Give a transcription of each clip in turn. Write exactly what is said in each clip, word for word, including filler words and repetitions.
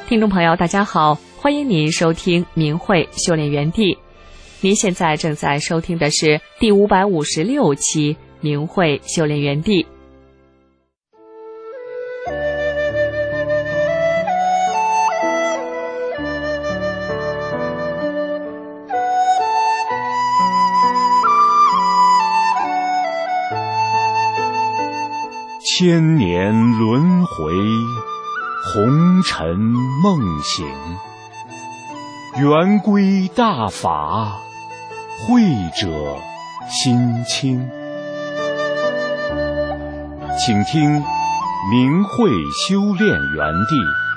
听众朋友大家好，欢迎您收听明慧修炼园地。您现在正在收听的是第五百五十六期明慧修炼园地。 千年轮回，红尘梦醒，圆归大法，慧者心清。请听明慧修炼园地。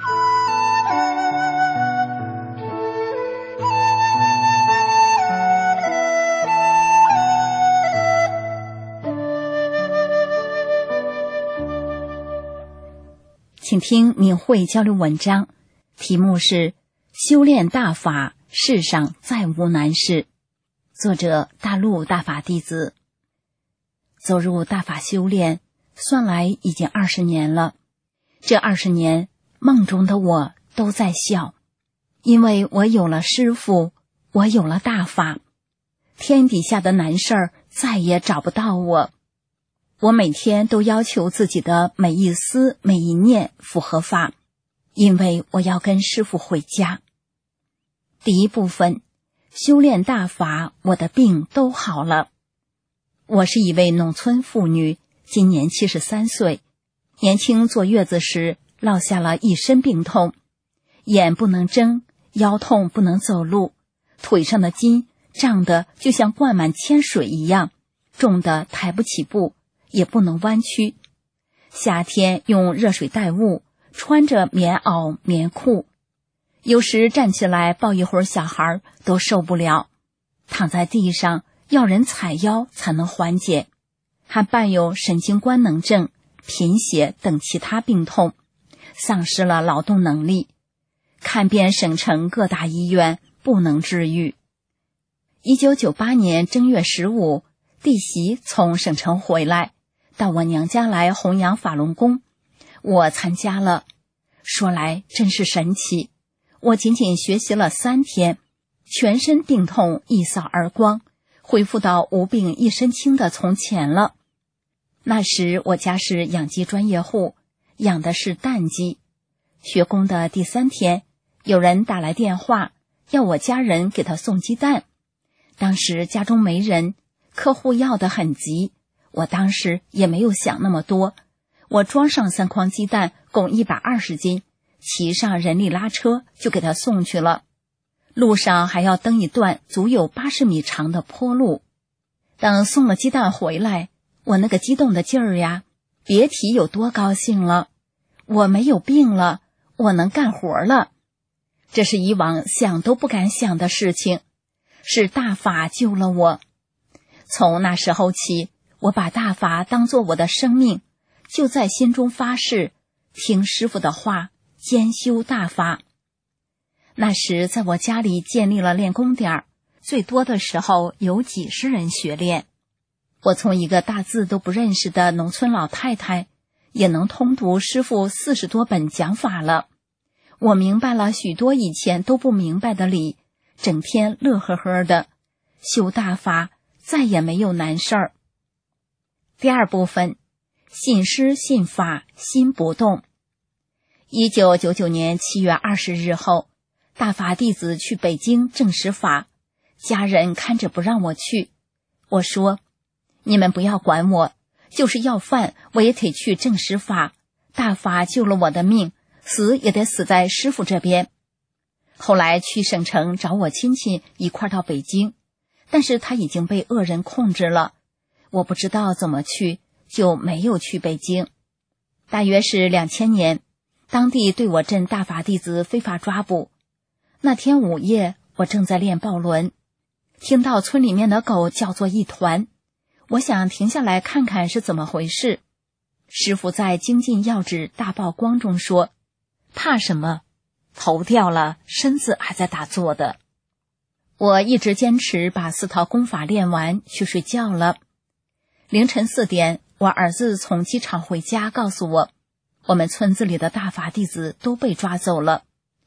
请听明慧交流文章，题目是修炼大法，世上再无难事。作者大陆大法弟子。走入大法修炼，算来已经二十年了。这二十年，梦中的我都在笑，因为我有了师父，我有了大法，天底下的难事儿再也找不到我。我每天都要求自己的每一思每一念符合法，因为我要跟师父回家。第一部分，修炼大法，我的病都好了。我是一位农村妇女，今年七十三岁。年轻坐月子时落下了一身病痛，眼不能睁，腰痛不能走路，腿上的筋胀得就像灌满铅水一样，重得抬不起步，也不能弯曲。夏天用热水袋捂，穿着棉袄棉裤，有时站起来抱一会儿小孩都受不了，躺在地上要人踩腰才能缓解，还伴有神经官能症、贫血等其他病痛，丧失了劳动能力，看遍省城各大医院不能治愈。一九九八年正月十五，弟媳从省城回来，到我娘家来弘扬法轮功，我参加了。说来真是神奇，我仅仅学习了三天，全身病痛一扫而光，恢复到无病一身轻的从前了。那时我家是养鸡专业户，养的是蛋鸡。学功的第三天，有人打来电话，要我家人给他送鸡蛋。当时家中没人，客户要得很急，我当时也没有想那么多，我装上三筐鸡蛋，共一百二十斤，骑上人力拉车就给他送去了。路上还要登一段足有八十米长的坡路。等送了鸡蛋回来，我那个激动的劲儿呀，别提有多高兴了。我没有病了，我能干活了。这是以往想都不敢想的事情，是大法救了我。从那时候起，我把大法当作我的生命，就在心中发誓，听师父的话，兼修大法。那时在我家里建立了练功点，最多的时候有几十人学练。我从一个大字都不认识的农村老太太，也能通读师父四十多本讲法了。我明白了许多以前都不明白的理，整天乐呵呵的，修大法再也没有难事儿。第二部分，信师信法心不动。一九九九年七月二十日后，大法弟子去北京证实法，家人看着不让我去。我说，你们不要管我，就是要饭我也得去证实法，大法救了我的命，死也得死在师父这边。后来去省城找我亲戚一块到北京，但是他已经被恶人控制了，我不知道怎么去，就没有去北京。大约是两千年，当地对我镇大法弟子非法抓捕。那天午夜，我正在练抱轮，听到村里面的狗叫作一团，我想停下来看看是怎么回事。师父在精进要旨大曝光中说，怕什么？头掉了，身子还在打坐的。我一直坚持把四套功法练完，去睡觉了。凌晨四点，我儿子从机场回家告诉我，我们村子里的大法弟子都被抓走了，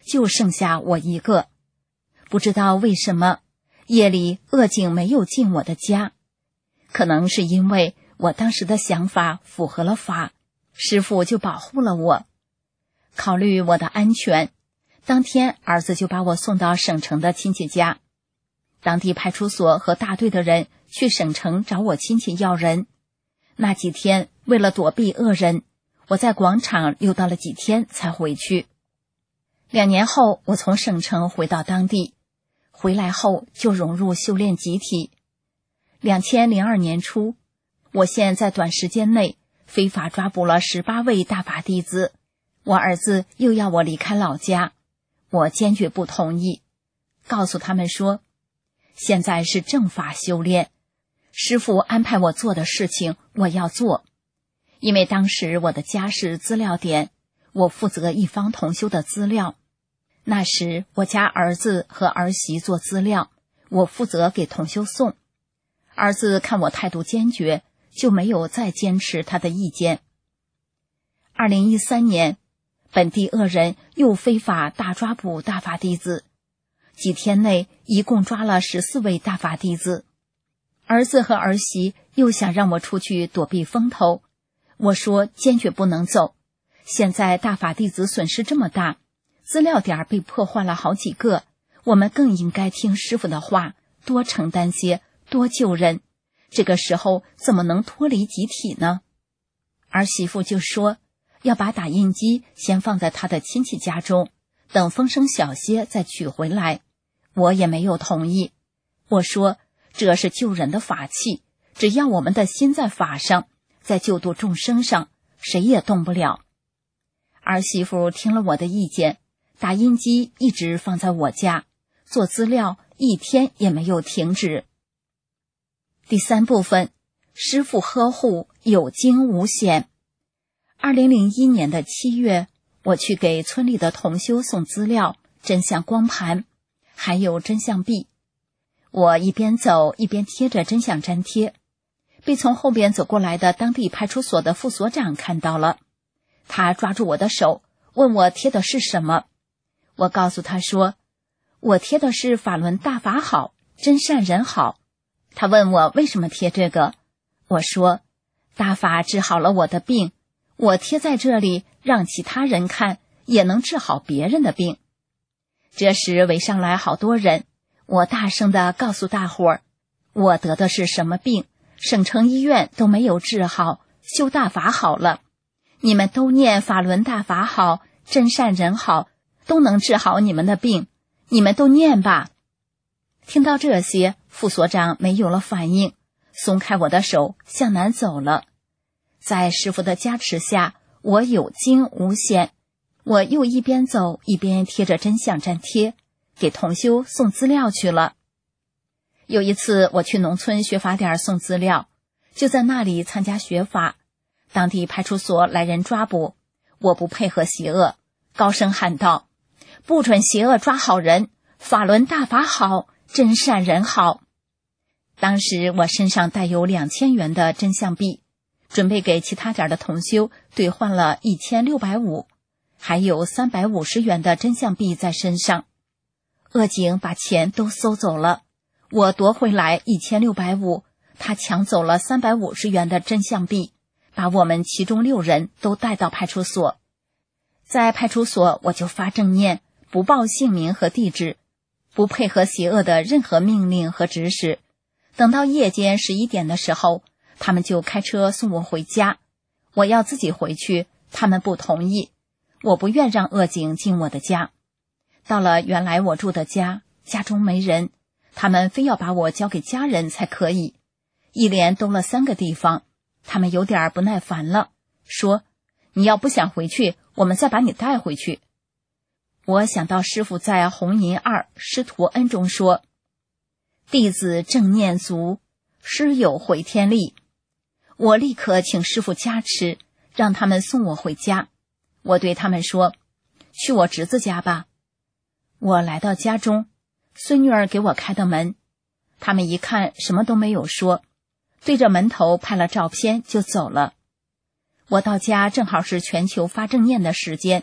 就剩下我一个。不知道为什么，夜里恶警没有进我的家，可能是因为我当时的想法符合了法，师父就保护了我。考虑我的安全，当天儿子就把我送到省城的亲戚家。当地派出所和大队的人去省城找我亲戚要人。那几天为了躲避恶人，我在广场溜达了几天才回去。两年后，我从省城回到当地，回来后就融入修炼集体。两千零二年初，我县在短时间内非法抓捕了十八位大法弟子。我儿子又要我离开老家，我坚决不同意，告诉他们说，现在是正法修炼，师父安排我做的事情我要做。因为当时我的家是资料点，我负责一方同修的资料。那时我家儿子和儿媳做资料，我负责给同修送。儿子看我态度坚决，就没有再坚持他的意见。二零一三年，本地恶人又非法大抓捕大法弟子，几天内一共抓了十四位大法弟子。儿子和儿媳又想让我出去躲避风头，我说坚决不能走。现在大法弟子损失这么大，资料点被破坏了好几个，我们更应该听师父的话，多承担些，多救人。这个时候怎么能脱离集体呢？儿媳妇就说要把打印机先放在他的亲戚家中，等风声小些再取回来。我也没有同意，我说这是救人的法器，只要我们的心在法上，在救度众生上，谁也动不了。儿媳妇听了我的意见，打印机一直放在我家，做资料一天也没有停止。第三部分，师父呵护，有惊无险。二零零一年的七月，我去给村里的同修送资料、真相光盘，还有真相币。我一边走一边贴着真相粘贴，被从后边走过来的当地派出所的副所长看到了。他抓住我的手，问我贴的是什么。我告诉他说，我贴的是法轮大法好，真善人好。他问我为什么贴这个，我说大法治好了我的病，我贴在这里让其他人看，也能治好别人的病。这时围上来好多人，我大声地告诉大伙儿，我得的是什么病，省城医院都没有治好，修大法好了。你们都念法轮大法好，真善人好，都能治好你们的病，你们都念吧。听到这些，副所长没有了反应，松开我的手，向南走了。在师父的加持下，我有惊无险。我又一边走一边贴着真相粘贴，给同修送资料去了。有一次我去农村学法点送资料，就在那里参加学法，当地派出所来人抓捕，我不配合邪恶，高声喊道，不准邪恶抓好人，法轮大法好，真善人好。当时我身上带有两千元的真相币，准备给其他点的同修兑换了一千六百五，还有三百五十元的真相币在身上。恶警把钱都搜走了，我夺回来一千六百五，他抢走了三百五十元的真相币，把我们其中六人都带到派出所。在派出所我就发正念，不报姓名和地址，不配合邪恶的任何命令和指使。等到夜间十一点的时候，他们就开车送我回家。我要自己回去，他们不同意，我不愿让恶警进我的家。到了原来我住的家，家中没人，他们非要把我交给家人才可以。一连兜了三个地方，他们有点不耐烦了，说你要不想回去，我们再把你带回去。我想到师父在红银二师徒恩中说，弟子正念足，师有回天力。我立刻请师父加持，让他们送我回家。我对他们说，去我侄子家吧。我来到家中，孙女儿给我开的门，他们一看什么都没有说，对着门头拍了照片就走了。我到家正好是全球发正念的时间，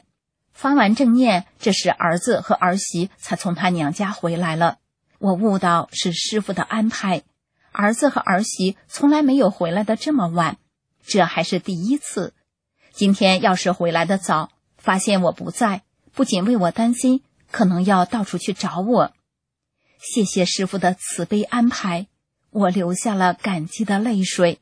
发完正念，这时儿子和儿媳才从他娘家回来了。我悟到是师父的安排，儿子和儿媳从来没有回来的这么晚，这还是第一次。今天要是回来的早，发现我不在，不仅为我担心，可能要到处去找我。谢谢师父的慈悲安排，我流下了感激的泪水。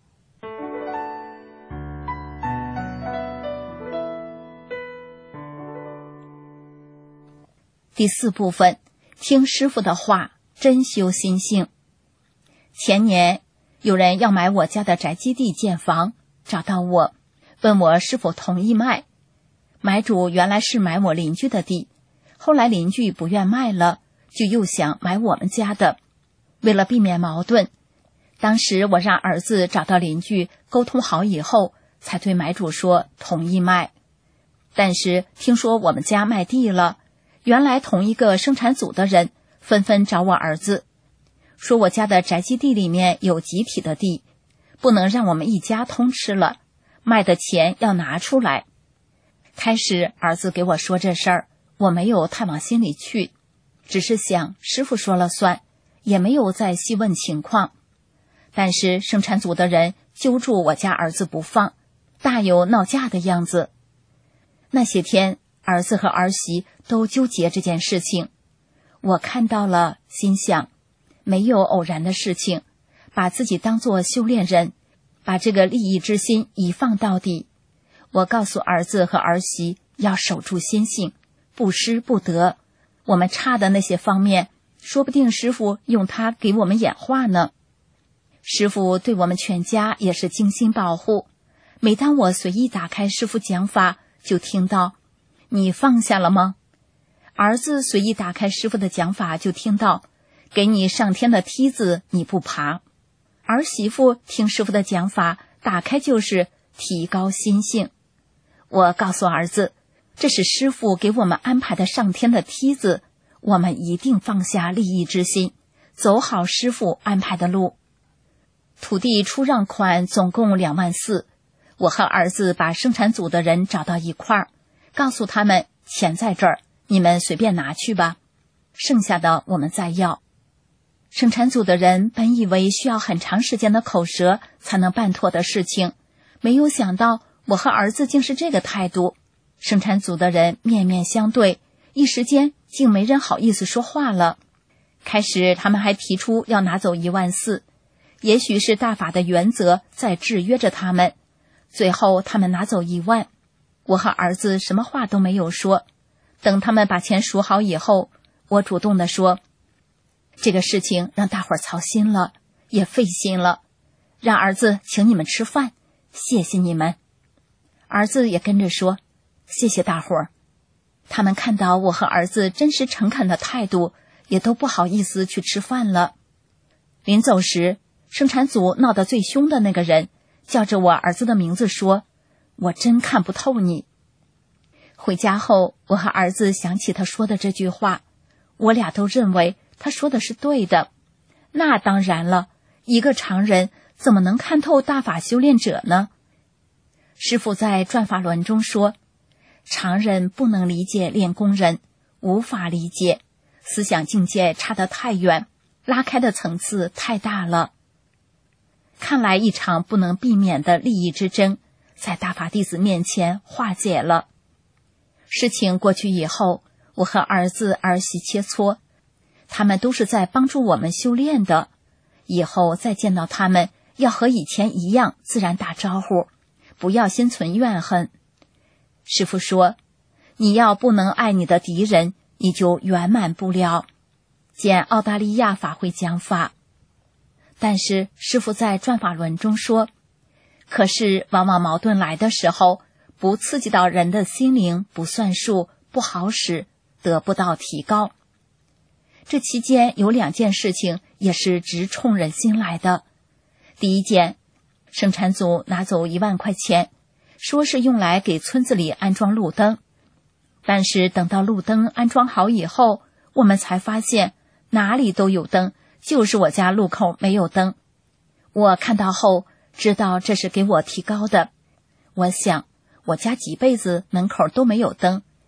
第四部分，听师父的话，真修心性。前年有人要买我家的宅基地建房，找到我，问我是否同意卖。买主原来是买我邻居的地，后来邻居不愿卖了，就又想买我们家的。为了避免矛盾，当时我让儿子找到邻居沟通好以后，才对买主说同意卖。但是听说我们家卖地了，原来同一个生产组的人纷纷找我儿子，说我家的宅基地里面有集体的地，不能让我们一家通吃了，卖的钱要拿出来。开始儿子给我说这事儿，我没有太往心里去，只是想师父说了算，也没有再细问情况。但是生产组的人揪住我家儿子不放，大有闹架的样子。那些天儿子和儿媳都纠结这件事情，我看到了，心想没有偶然的事情，把自己当作修炼人，把这个利益之心一放到底。我告诉儿子和儿媳要守住心性，不失不得，我们差的那些方面，说不定师父用它给我们演化呢。师父对我们全家也是精心保护，每当我随意打开师父讲法，就听到你放下了吗？儿子随意打开师父的讲法，就听到给你上天的梯子你不爬。儿媳妇听师父的讲法，打开就是提高心性。我告诉儿子，这是师父给我们安排的上天的梯子，我们一定放下利益之心，走好师父安排的路。土地出让款总共两万四，我和儿子把生产组的人找到一块儿，告诉他们钱在这儿，你们随便拿去吧，剩下的我们再要。生产组的人本以为需要很长时间的口舌才能办妥的事情，没有想到我和儿子竟是这个态度。生产组的人面面相对，一时间竟没人好意思说话了。开始他们还提出要拿走一万四，也许是大法的原则在制约着他们，最后他们拿走一万。我和儿子什么话都没有说，等他们把钱数好以后，我主动地说，这个事情让大伙儿操心了，也费心了，让儿子请你们吃饭，谢谢你们。儿子也跟着说，谢谢大伙儿。他们看到我和儿子真实诚恳的态度，也都不好意思去吃饭了。临走时，生产组闹得最凶的那个人叫着我儿子的名字说，我真看不透你。回家后，我和儿子想起他说的这句话，我俩都认为他说的是对的。那当然了，一个常人怎么能看透大法修炼者呢？师父在转法轮中说，常人不能理解练功人，无法理解，思想境界差得太远，拉开的层次太大了。看来一场不能避免的利益之争，在大法弟子面前化解了。事情过去以后，我和儿子儿媳切磋，他们都是在帮助我们修炼的，以后再见到他们，要和以前一样自然打招呼，不要心存怨恨。师父说，你要不能爱你的敌人，你就圆满不了。见澳大利亚法会讲法。但是师父在转法轮中说，可是往往矛盾来的时候，不刺激到人的心灵不算数，不好使，得不到提高。这期间有两件事情也是直冲人心来的。第一件，生产组拿走一万块钱，说是用来给村子里安装路灯，但是等到路灯安装好以后，我们才发现哪里都有灯，就是我家路口没有灯。我看到后知道这是给我提高的，我想我家几辈子门口都没有灯，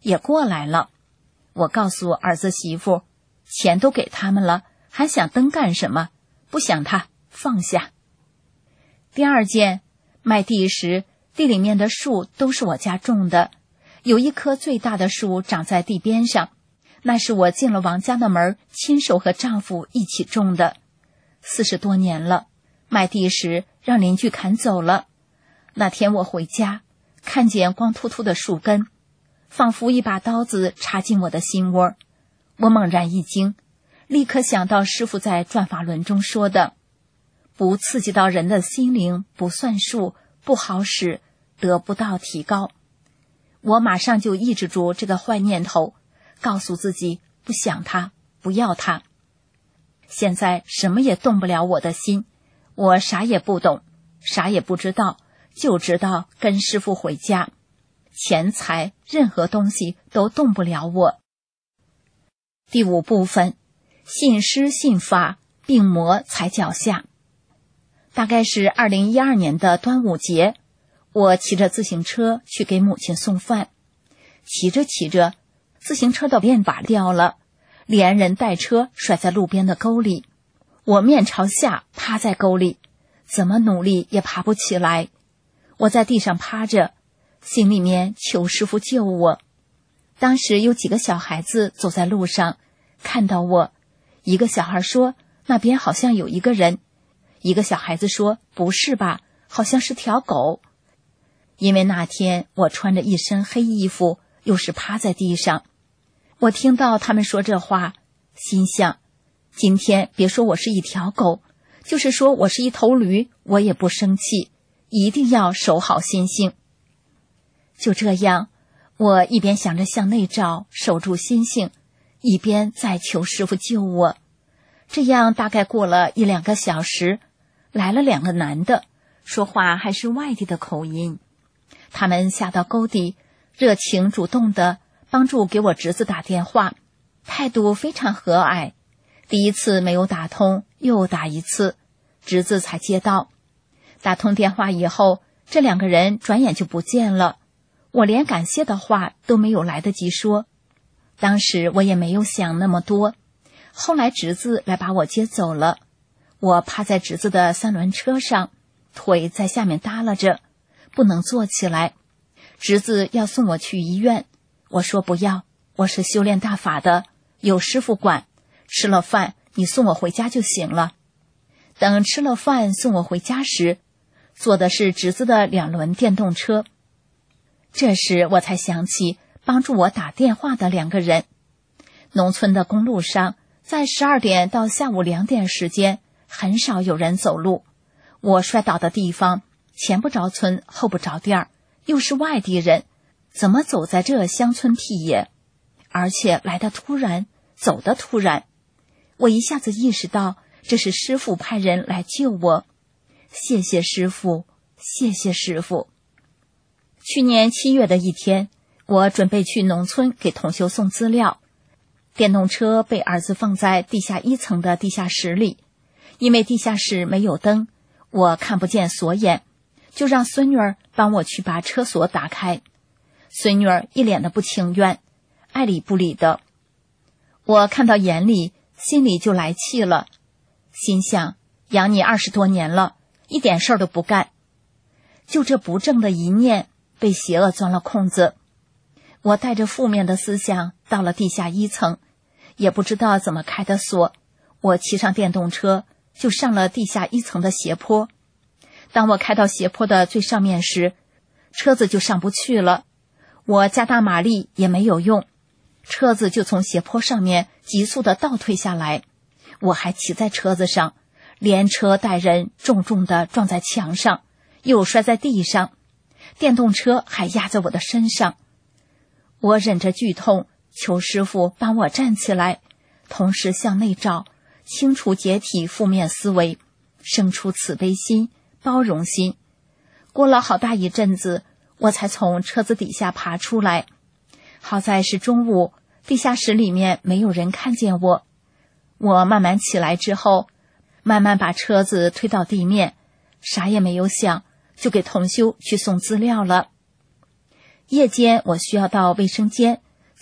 也过来了。我告诉儿子媳妇，钱都给他们了，还想灯干什么？不想他，放下。第二件，卖地时，地里面的树都是我家种的，有一棵最大的树长在地边上，那是我进了王家的门，亲手和丈夫一起种的。四十多年了，卖地时让邻居砍走了。那天我回家，看见光秃秃的树根，仿佛一把刀子插进我的心窝。我猛然一惊，立刻想到师父在转法轮中说的，不刺激到人的心灵不算数，不好使，得不到提高。我马上就抑制住这个坏念头，告诉自己不想它，不要它。现在什么也动不了我的心，我啥也不懂，啥也不知道，就知道跟师父回家，钱财任何东西都动不了我。第五部分，信师信法，病魔踩脚下。大概是二零一二年的端午节，我骑着自行车去给母亲送饭，骑着骑着，自行车的链把掉了，连人带车甩在路边的沟里。我面朝下趴在沟里，怎么努力也爬不起来。我在地上趴着，心里面求师父救我。当时有几个小孩子走在路上，看到我，一个小孩说那边好像有一个人，一个小孩子说不是吧，好像是条狗。因为那天我穿着一身黑衣服，又是趴在地上，我听到他们说这话，心想今天别说我是一条狗，就是说我是一头驴，我也不生气，一定要守好心性。就这样，我一边想着向内照，守住心性，一边在求师父救我。这样大概过了一两个小时，来了两个男的，说话还是外地的口音。他们下到沟底，热情主动的帮助给我侄子打电话，态度非常和蔼。第一次没有打通，又打一次，侄子才接到。打通电话以后，这两个人转眼就不见了，我连感谢的话都没有来得及说。当时我也没有想那么多，后来侄子来把我接走了。我趴在侄子的三轮车上，腿在下面耷拉着，不能坐起来。侄子要送我去医院，我说不要，我是修炼大法的，有师父管，吃了饭你送我回家就行了。等吃了饭送我回家时，坐的是侄子的两轮电动车。这时我才想起帮助我打电话的两个人。农村的公路上，在十二点到下午两点时间，很少有人走路。我摔倒的地方，前不着村后不着店儿，又是外地人，怎么走在这乡村僻野？而且来得突然，走得突然。我一下子意识到，这是师父派人来救我。谢谢师父，谢谢师父。去年七月的一天，我准备去农村给同修送资料，电动车被儿子放在地下一层的地下室里，因为地下室没有灯，我看不见锁眼，就让孙女儿帮我去把车锁打开。孙女儿一脸的不情愿，爱理不理的。我看到眼里，心里就来气了，心想养你二十多年了，一点事儿都不干。就这不正的一念，被邪恶钻了空子。我带着负面的思想到了地下一层，也不知道怎么开的锁，我骑上电动车就上了地下一层的斜坡。当我开到斜坡的最上面时，车子就上不去了，我加大马力也没有用，车子就从斜坡上面急速的倒退下来。我还骑在车子上，连车带人重重的撞在墙上，又摔在地上，电动车还压在我的身上。我忍着剧痛，求师父帮我站起来，同时向内照，清除解体负面思维，生出慈悲心、包容心。过了好大一阵子，我才从车子底下爬出来。好在是中午，地下室里面没有人看见我。我慢慢起来之后，慢慢把车子推到地面，啥也没有想，就给同修去送资料了。夜间我需要到卫生间，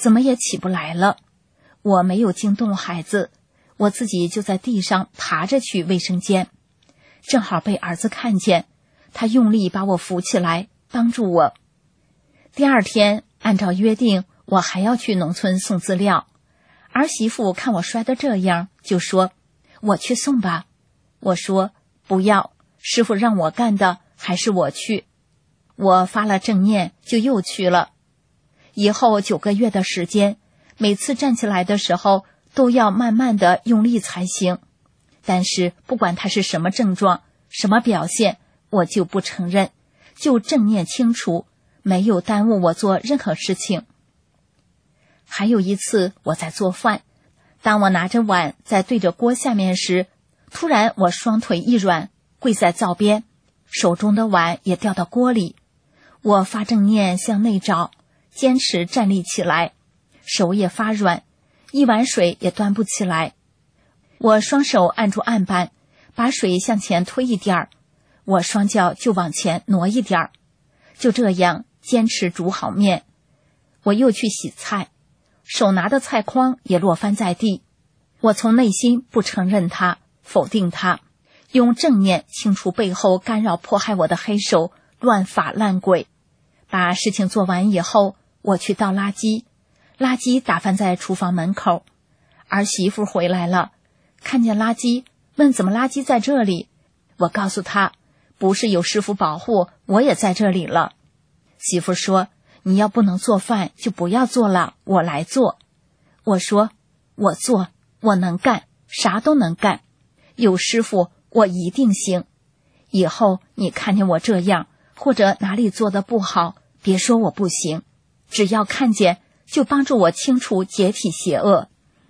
怎么也起不来了。我没有惊动孩子，我自己就在地上爬着去卫生间，正好被儿子看见，他用力把我扶起来，帮助我。第二天，按照约定，我还要去农村送资料。儿媳妇看我摔得这样，就说：“我去送吧。”我说：“不要，师傅让我干的，还是我去。”我发了正念，就又去了。以后九个月的时间，每次站起来的时候都要慢慢的用力才行。但是不管他是什么症状，什么表现，我就不承认，就正念清除，没有耽误我做任何事情。还有一次我在做饭，当我拿着碗在对着锅下面时，突然我双腿一软，跪在灶边，手中的碗也掉到锅里。我发正念向内找，坚持站立起来，手也发软，一碗水也端不起来。我双手按住案板，把水向前推一点儿，我双脚就往前挪一点儿。就这样坚持煮好面。我又去洗菜，手拿的菜筐也落翻在地。我从内心不承认它，否定它，用正念清除背后干扰迫害我的黑手，乱法烂鬼。把事情做完以后，我去倒垃圾，垃圾打翻在厨房门口。儿媳妇回来了，看见垃圾，问怎么垃圾在这里。我告诉她，不是有师傅保护，我也在这里了。媳妇说，你要不能做饭就不要做了，我来做。我说，我做，我能干，啥都能干，有师傅我一定行。以后你看见我这样，或者哪里做的不好，别说我不行，只要看见就帮助我清除解体邪恶。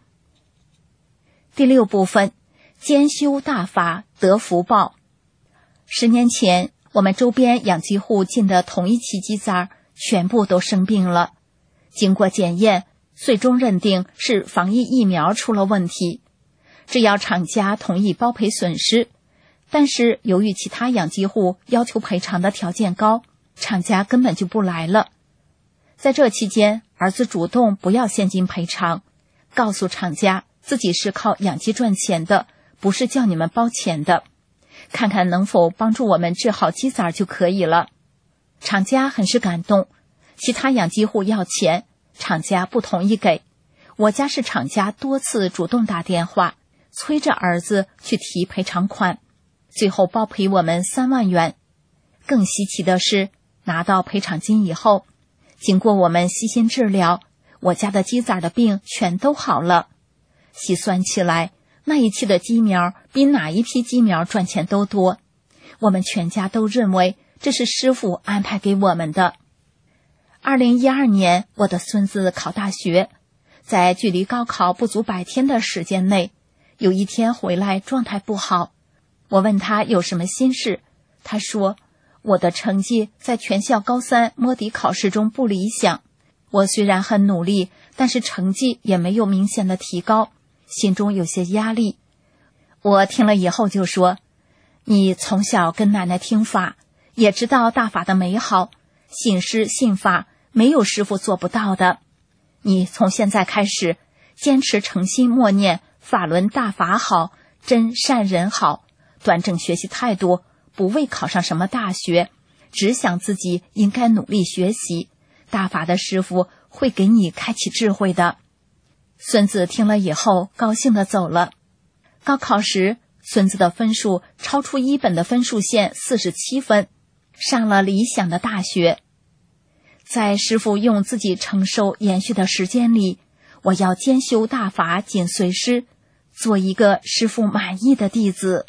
第六部分，兼修大法得福报。十年前，我们周边养鸡户进的同一期鸡崽全部都生病了，经过检验，最终认定是防疫疫苗出了问题。只要厂家同意包赔损失，但是由于其他养鸡户要求赔偿的条件高，厂家根本就不来了。在这期间，儿子主动不要现金赔偿，告诉厂家自己是靠养鸡赚钱的，不是叫你们包钱的，看看能否帮助我们治好鸡崽就可以了。厂家很是感动，其他养鸡户要钱，厂家不同意给。我家是厂家多次主动打电话，催着儿子去提赔偿款，最后包赔我们三万元。更稀奇的是，拿到赔偿金以后，经过我们悉心治疗，我家的鸡崽的病全都好了。细算起来，那一期的鸡苗比哪一批鸡苗赚钱都多。我们全家都认为这是师傅安排给我们的。二零一二年，我的孙子考大学，在距离高考不足百天的时间内，有一天回来状态不好。我问他有什么心事，他说，我的成绩在全校高三摸底考试中不理想，我虽然很努力，但是成绩也没有明显的提高，心中有些压力。我听了以后就说，你从小跟奶奶听法，也知道大法的美好，信师信法，没有师傅做不到的。你从现在开始坚持诚心默念法轮大法好，真善人好，端正学习态度，不为考上什么大学，只想自己应该努力学习，大法的师傅会给你开启智慧的。孙子听了以后高兴地走了。高考时，孙子的分数超出一本的分数线四十七分，上了理想的大学。在师父用自己承受延续的时间里，我要兼修大法，紧随师，做一个师父满意的弟子。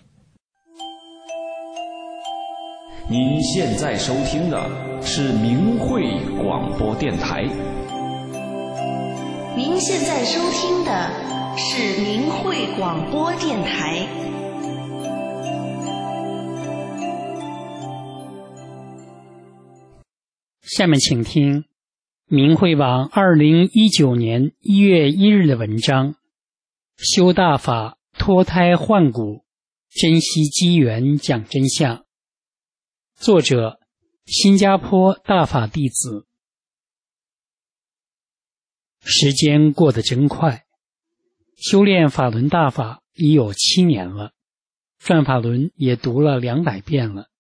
您现在收听的是明慧广播电台。 您现在收听的是明慧广播电台。 下面请听明慧网二零一九年一月一日的文章：修大法，脱胎换骨，珍惜机缘讲真相。作者：新加坡大法弟子。 时间过得真快，修炼法轮大法已有七年了，转法轮也读了两百遍了。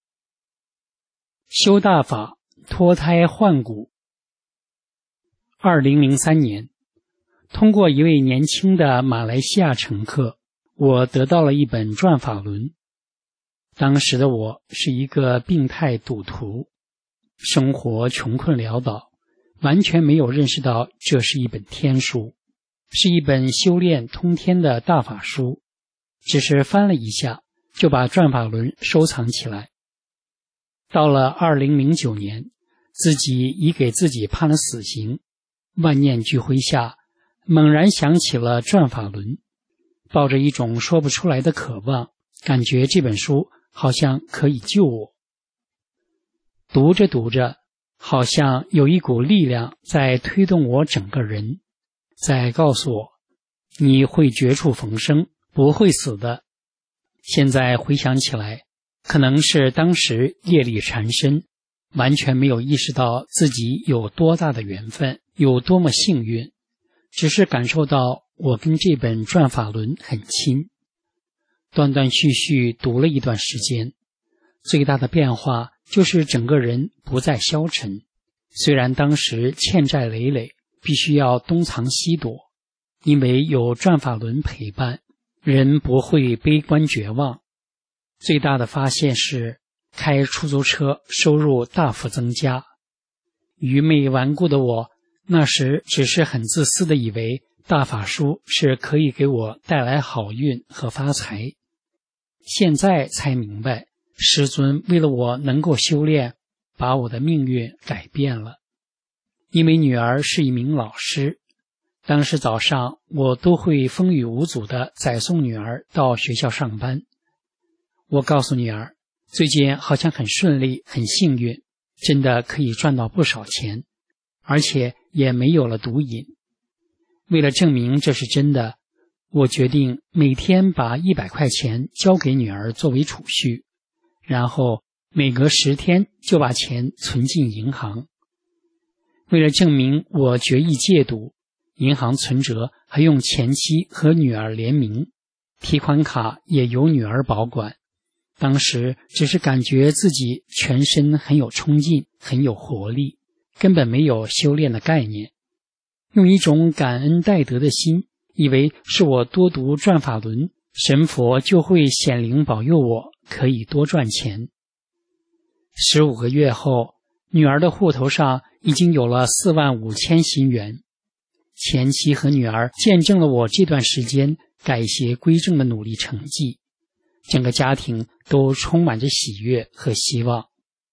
修大法，脱胎换骨。二零零三年，通过一位年轻的马来西亚乘客，我得到了一本转法轮。当时的我是一个病态赌徒，生活穷困潦倒，完全没有认识到这是一本天书，是一本修炼通天的大法书，只是翻了一下就把转法轮收藏起来。到了二零零九年，自己已给自己判了死刑，万念俱灰下，猛然想起了转法轮，抱着一种说不出来的渴望，感觉这本书好像可以救我。读着读着，好像有一股力量在推动我整个人，在告诉我，你会绝处逢生，不会死的。现在回想起来，可能是当时业力缠身，完全没有意识到自己有多大的缘分，有多么幸运，只是感受到我跟这本转法轮很亲。断断续续读了一段时间，最大的变化就是整个人不再消沉。虽然当时欠债累累，必须要东藏西躲，因为有转法轮陪伴，人不会悲观绝望。最大的发现是开出租车收入大幅增加。愚昧顽固的我，那时只是很自私的以为大法书是可以给我带来好运和发财。现在才明白，师尊为了我能够修炼，把我的命运改变了。因为女儿是一名老师，当时早上我都会风雨无阻地载送女儿到学校上班。我告诉女儿，最近好像很顺利，很幸运，真的可以赚到不少钱，而且也没有了毒瘾。为了证明这是真的，我决定每天把一百块钱交给女儿作为储蓄，然后每隔十天就把钱存进银行。为了证明我决意戒赌，银行存折还用前妻和女儿联名，提款卡也由女儿保管。当时只是感觉自己全身很有冲劲，很有活力，根本没有修炼的概念。用一种感恩戴德的心，以为是我多读转法轮，神佛就会显灵保佑我可以多赚钱。十五个月后，女儿的户头上已经有了四万五千新元。前妻和女儿见证了我这段时间改邪归正的努力成绩，整个家庭都充满着喜悦和希望。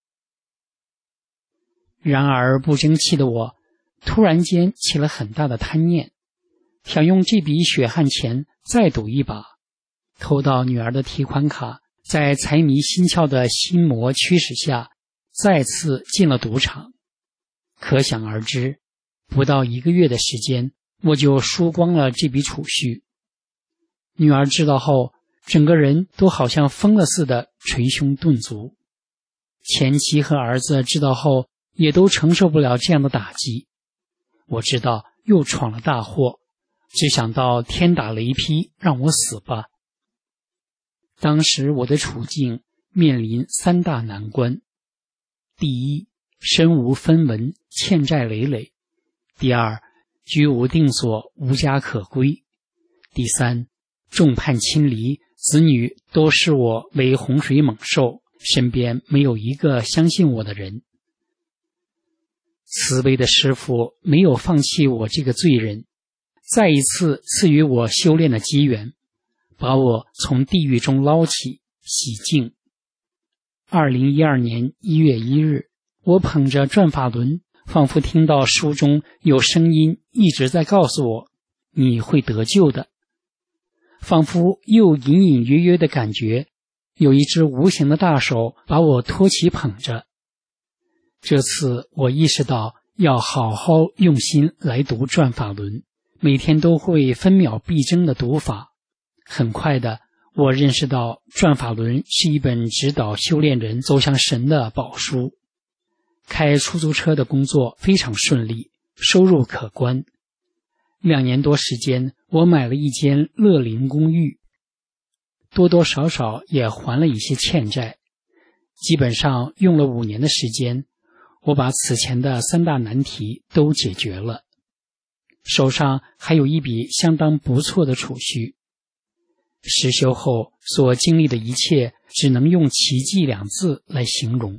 然而不争气的我，突然间起了很大的贪念，想用这笔血汗钱再赌一把，偷到女儿的提款卡，在财迷心窍的心魔驱使下，再次进了赌场。可想而知，不到一个月的时间，我就输光了这笔储蓄。女儿知道后，整个人都好像疯了似的，捶胸顿足。前妻和儿子知道后，也都承受不了这样的打击。我知道又闯了大祸，只想到天打雷劈，让我死吧。当时我的处境面临三大难关：第一，身无分文，欠债累累；第二，居无定所，无家可归；第三，众叛亲离，子女都视我为洪水猛兽，身边没有一个相信我的人。慈悲的师父没有放弃我这个罪人，再一次赐予我修炼的机缘，把我从地狱中捞起，洗净。二零一二年一月一日，我捧着转法轮，仿佛听到书中有声音一直在告诉我，你会得救的。仿佛又隐隐约约的感觉，有一只无形的大手把我托起捧着。这次我意识到要好好用心来读转法轮，每天都会分秒必争的读法。很快的，我认识到转法轮是一本指导修炼人走向神的宝书。开出租车的工作非常顺利，收入可观， 两年多时间，我买了一间乐龄公寓，多多少少也还了一些欠债，基本上用了五年的时间，我把此前的三大难题都解决了，手上还有一笔相当不错的储蓄。实修后所经历的一切，只能用奇迹两字来形容。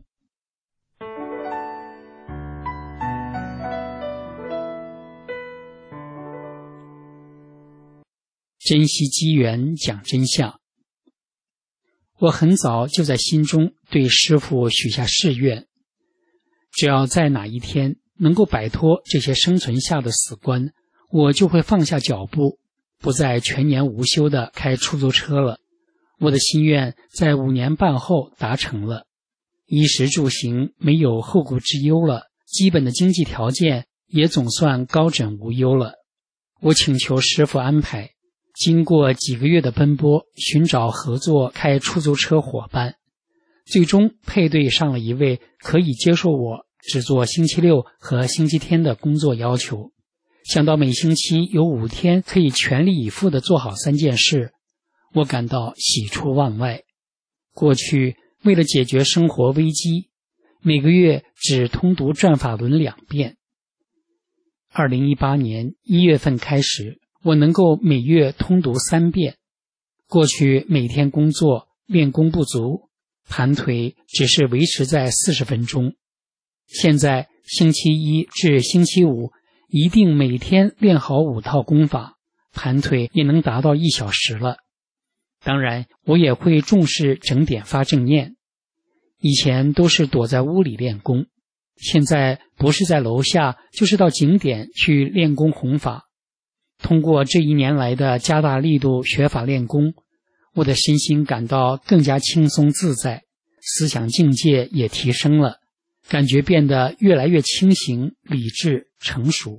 珍惜机缘，讲真相。我很早就在心中对师父许下誓愿，只要在哪一天能够摆脱这些生存下的死关，我就会放下脚步，不再全年无休地开出租车了。我的心愿在五年半后达成了，衣食住行没有后顾之忧了，基本的经济条件也总算高枕无忧了。我请求师父安排，经过几个月的奔波，寻找合作开出租车伙伴，最终配对上了一位可以接受我只做星期六和星期天的工作要求。想到每星期有五天可以全力以赴地做好三件事，我感到喜出望外。过去为了解决生活危机，每个月只通读转法轮两遍。二零一八年一月份开始，我能够每月通读三遍。过去每天工作练功不足，盘腿只是维持在四十分钟，现在星期一至星期五一定每天练好五套功法，盘腿也能达到一小时了。当然，我也会重视整点发正念。以前都是躲在屋里练功，现在不是在楼下，就是到景点去练功弘法。通过这一年来的加大力度学法练功，我的身心感到更加轻松自在，思想境界也提升了，感觉变得越来越清醒、理智、成熟。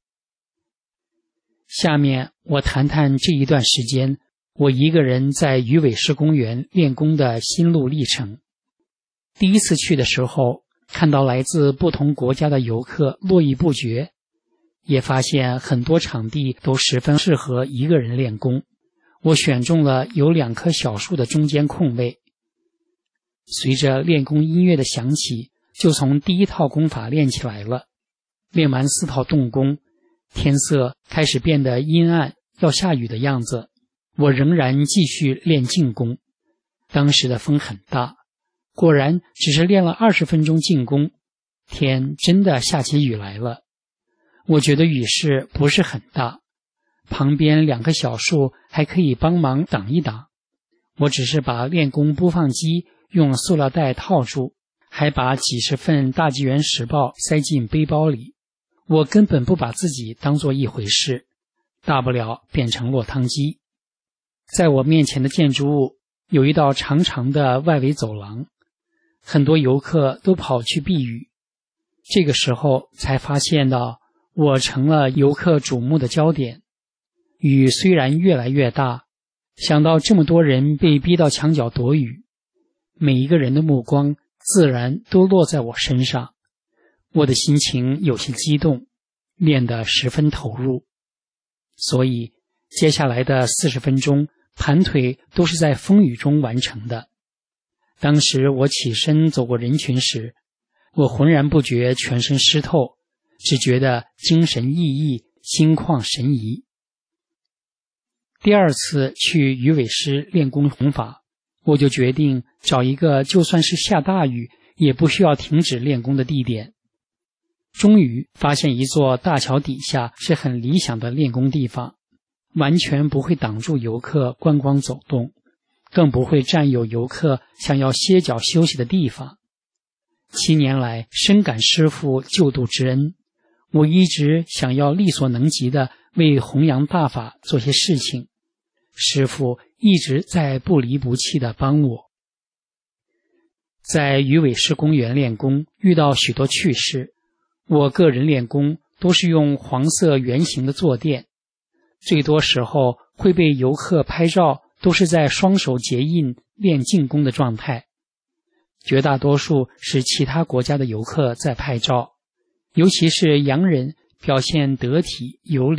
下面我谈谈这一段时间我一个人在鱼尾狮公园练功的心路历程。第一次去的时候，看到来自不同国家的游客络绎不绝，也发现很多场地都十分适合一个人练功。我选中了有两棵小树的中间空位。随着练功音乐的响起，就从第一套功法练起来了。练完四套动功，天色开始变得阴暗，要下雨的样子。我仍然继续练静功。当时的风很大，果然只是练了二十分钟静功，天真的下起雨来了。我觉得雨势不是很大，旁边两棵小树还可以帮忙挡一挡。我只是把练功播放机用塑料袋套住，还把几十份大纪元时报塞进背包里。我根本不把自己当作一回事，大不了变成落汤鸡。在我面前的建筑物有一道长长的外围走廊，很多游客都跑去避雨。这个时候才发现到我成了游客瞩目的焦点。雨虽然越来越大，想到这么多人被逼到墙角躲雨，每一个人的目光自然都落在我身上。我的心情有些激动，练得十分投入。所以接下来的四十分钟，盘腿都是在风雨中完成的。当时我起身走过人群时，我浑然不觉全身湿透，只觉得精神奕奕，心旷神怡。第二次去鱼尾狮练功弘法，我就决定找一个就算是下大雨也不需要停止练功的地点。终于发现一座大桥底下是很理想的练功地方，完全不会挡住游客观光走动，更不会占有游客想要歇脚休息的地方。七年来深感师父救度之恩，我一直想要力所能及的为弘扬大法做些事情，师父一直在不离不弃地帮我。在鱼尾狮公园练功遇到许多趣事。我个人练功都是用黄色圆形的坐垫，最多时候会被游客拍照，都是在双手结印练静功的状态。绝大多数是其他国家的游客在拍照，尤其是洋人表现得体有礼，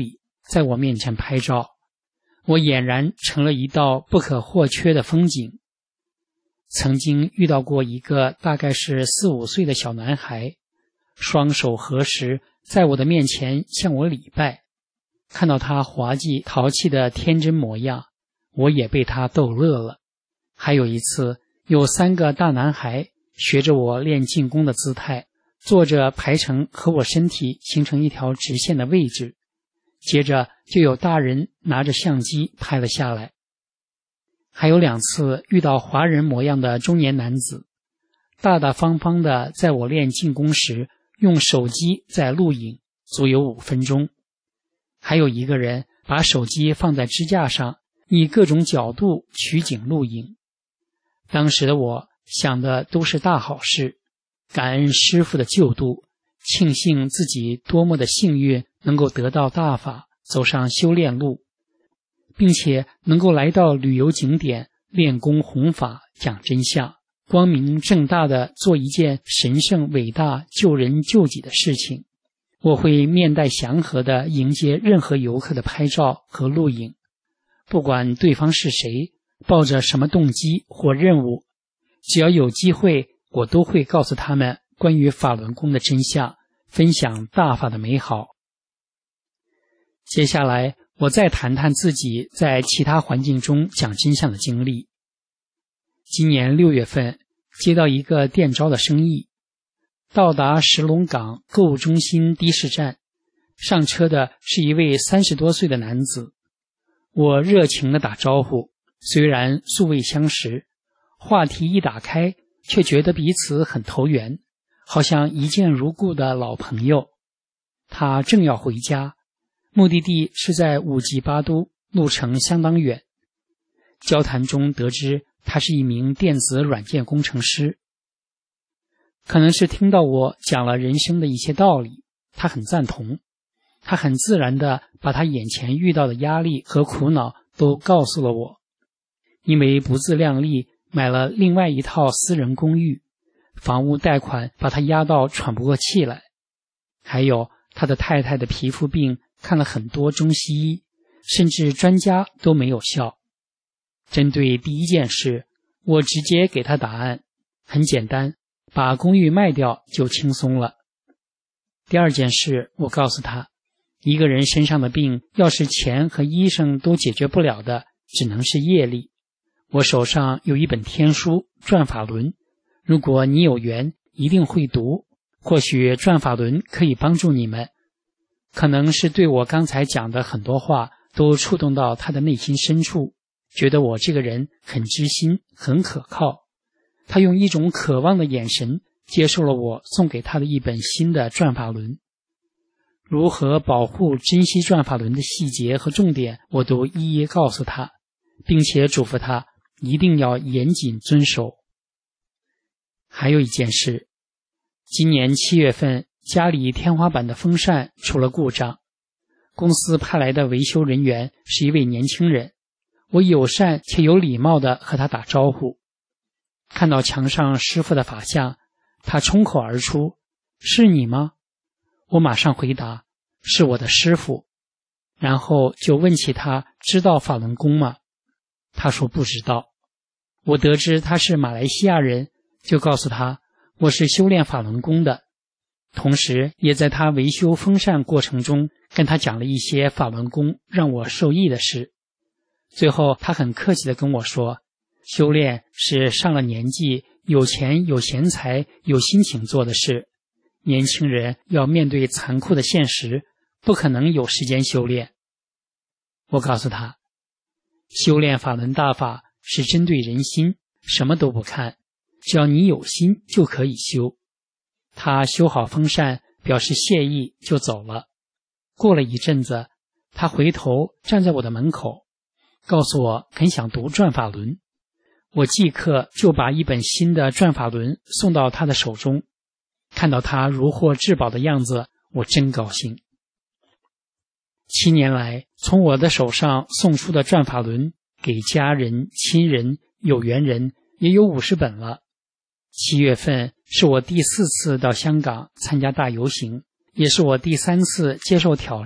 在我面前拍照，我俨然成了一道不可或缺的风景。曾经遇到过一个大概是四五岁的小男孩，双手合十，在我的面前向我礼拜。看到他滑稽淘气的天真模样，我也被他逗乐了。还有一次，有三个大男孩学着我练进攻的姿态，坐着排成和我身体形成一条直线的位置，接着就有大人拿着相机拍了下来。还有两次遇到华人模样的中年男子，大大方方的在我练进攻时用手机在录影，足有五分钟。还有一个人把手机放在支架上，以各种角度取景录影。当时的我想的都是大好事，感恩师父的救度，庆幸自己多么的幸运能够得到大法，走上修炼路，并且能够来到旅游景点练功弘法，讲真相，光明正大的做一件神圣伟大救人救己的事情。我会面带祥和地迎接任何游客的拍照和录影，不管对方是谁，抱着什么动机或任务，只要有机会，我都会告诉他们关于法轮功的真相，分享大法的美好。接下来，我再谈谈自己在其他环境中讲真相的经历。今年六月份，接到一个电招的生意，到达石龙岗购物中心的士站，上车的是一位三十多岁的男子。我热情地打招呼，虽然素未相识，话题一打开，却觉得彼此很投缘，好像一见如故的老朋友。他正要回家，目的地是在五级八都，路程相当远。交谈中得知他是一名电子软件工程师。可能是听到我讲了人生的一些道理，他很赞同。他很自然地把他眼前遇到的压力和苦恼都告诉了我。因为不自量力，买了另外一套私人公寓，房屋贷款把他压到喘不过气来。还有他的太太的皮肤病，看了很多中西医，甚至专家都没有效。针对第一件事，我直接给他答案，很简单，把公寓卖掉就轻松了。第二件事，我告诉他，一个人身上的病，要是钱和医生都解决不了的，只能是业力。我手上有一本天书《转法轮》，如果你有缘，一定会读，或许转法轮可以帮助你们。可能是对我刚才讲的很多话都触动到他的内心深处，觉得我这个人很知心，很可靠。他用一种渴望的眼神接受了我送给他的一本新的转法轮。如何保护珍惜转法轮的细节和重点，我都一一告诉他，并且嘱咐他一定要严谨遵守。还有一件事，今年七月份，家里天花板的风扇出了故障，公司派来的维修人员是一位年轻人，我友善且有礼貌地和他打招呼。看到墙上师父的法像，他冲口而出，是你吗？我马上回答，是我的师父。然后就问起他知道法轮功吗？他说不知道。我得知他是马来西亚人，就告诉他我是修炼法轮功的，同时也在他维修风扇过程中跟他讲了一些法轮功让我受益的事。最后他很客气地跟我说，修炼是上了年纪，有钱有闲财有心情做的事，年轻人要面对残酷的现实，不可能有时间修炼。我告诉他，修炼法轮大法是针对人心，什么都不看，只要你有心就可以修。他修好风扇表示谢意就走了。过了一阵子，他回头站在我的门口，告诉我很想读转法轮。我即刻就把一本新的转法轮送到他的手中，看到他如获至宝的样子，我真高兴。七年来，从我的手上送出的转法轮给家人、亲人、有缘人也有五十本了。七月份是我第四次到香港参加大游行，也是我第三次接受挑战，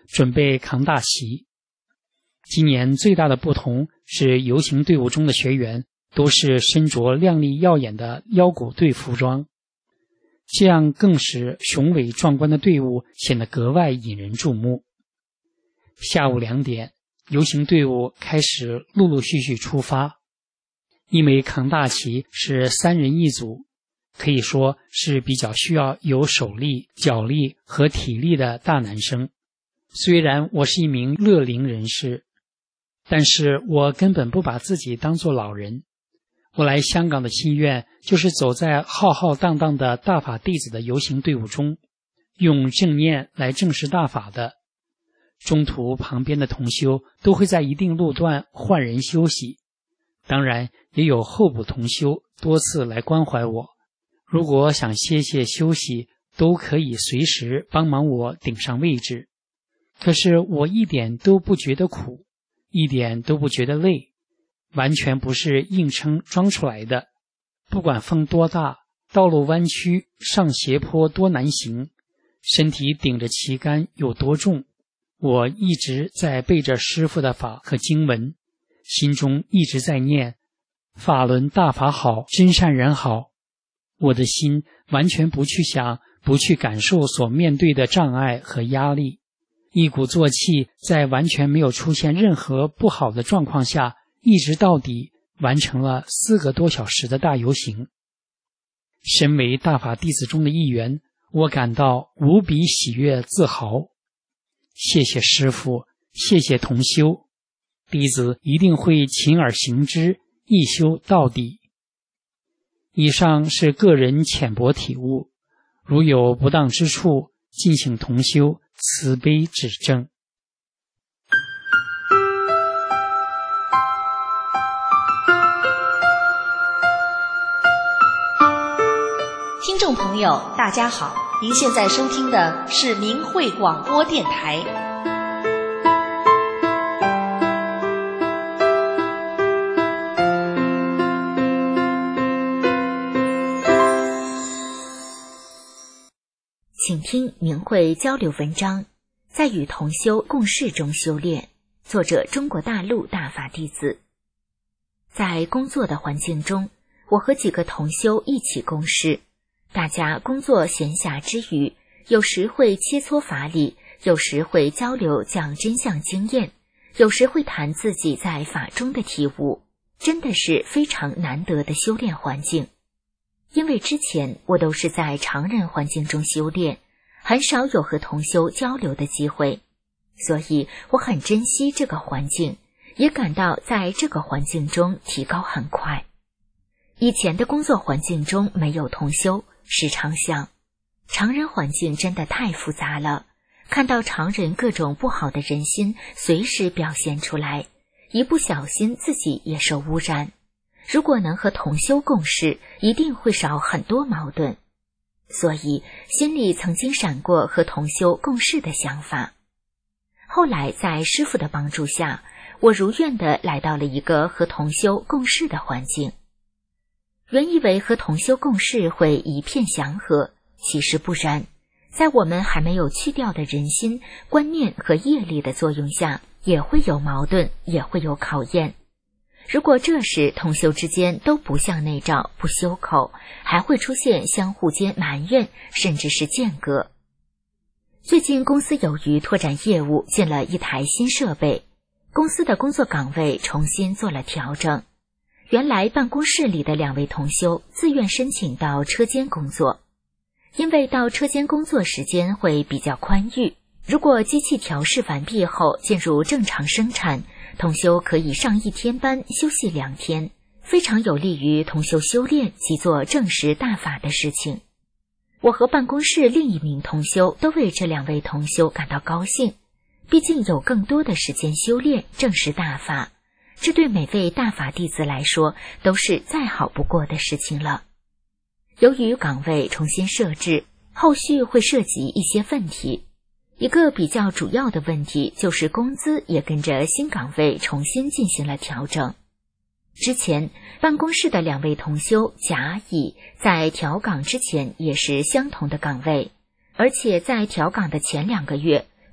准备扛大旗。今年最大的不同是，游行队伍中的学员都是身着亮丽耀眼的腰鼓队服装，这样更使雄伟壮观的队伍显得格外引人注目。下午两点，游行队伍开始陆陆续续出发。因为扛大旗是三人一组，可以说是比较需要有手力、脚力和体力的大男生。虽然我是一名乐龄人士，但是我根本不把自己当作老人。我来香港的心愿就是走在浩浩荡荡的大法弟子的游行队伍中，用正念来证实大法的。中途旁边的同修都会在一定路段换人休息，当然也有候补同修多次来关怀我，如果想歇歇休息，都可以随时帮忙我顶上位置。可是我一点都不觉得苦，一点都不觉得累，完全不是硬撑装出来的。不管风多大，道路弯曲，上斜坡多难行，身体顶着旗杆有多重，我一直在背着师父的法和经文，心中一直在念法轮大法好，真善人好。我的心完全不去想，不去感受所面对的障碍和压力，一鼓作气，在完全没有出现任何不好的状况下，一直到底完成了四个多小时的大游行。身为大法弟子中的一员，我感到无比喜悦自豪。谢谢师父，谢谢同修，弟子一定会勤而行之，一修到底。以上是个人浅薄体悟，如有不当之处，敬请同修慈悲指正。 听众朋友，大家好，您现在收听的是明慧广播电台。 请听明慧交流文章，在与同修共事中修炼，作者中国大陆大法弟子。在工作的环境中，我和几个同修一起共事，大家工作闲暇之余，有时会切磋法理，有时会交流讲真相经验，有时会谈自己在法中的体悟，真的是非常难得的修炼环境。因为之前我都是在常人环境中修炼，很少有和同修交流的机会，所以我很珍惜这个环境，也感到在这个环境中提高很快。以前的工作环境中没有同修，时常想，常人环境真的太复杂了，看到常人各种不好的人心随时表现出来，一不小心自己也受污染。如果能和同修共事，一定会少很多矛盾。所以心里曾经闪过和同修共事的想法。后来在师父的帮助下，我如愿地来到了一个和同修共事的环境。原以为和同修共事会一片祥和，其实不然，在我们还没有去掉的人心、观念和业力的作用下，也会有矛盾，也会有考验。如果这时同修之间都不向内照，不修口，还会出现相互间埋怨，甚至是间隔。最近公司由于拓展业务，进了一台新设备，公司的工作岗位重新做了调整。原来办公室里的两位同修自愿申请到车间工作，因为到车间工作时间会比较宽裕，如果机器调试完毕后进入正常生产，同修可以上一天班，休息两天，非常有利于同修修炼及做正实大法的事情。我和办公室另一名同修都为这两位同修感到高兴，毕竟有更多的时间修炼正实大法，这对每位大法弟子来说都是再好不过的事情了。由于岗位重新设置，后续会涉及一些问题。一个比较主要的问题就是工资也跟着新岗位重新进行了调整。之前办公室的两位同修甲乙在调岗之前也是相同的岗位，而且在调岗的前两个月，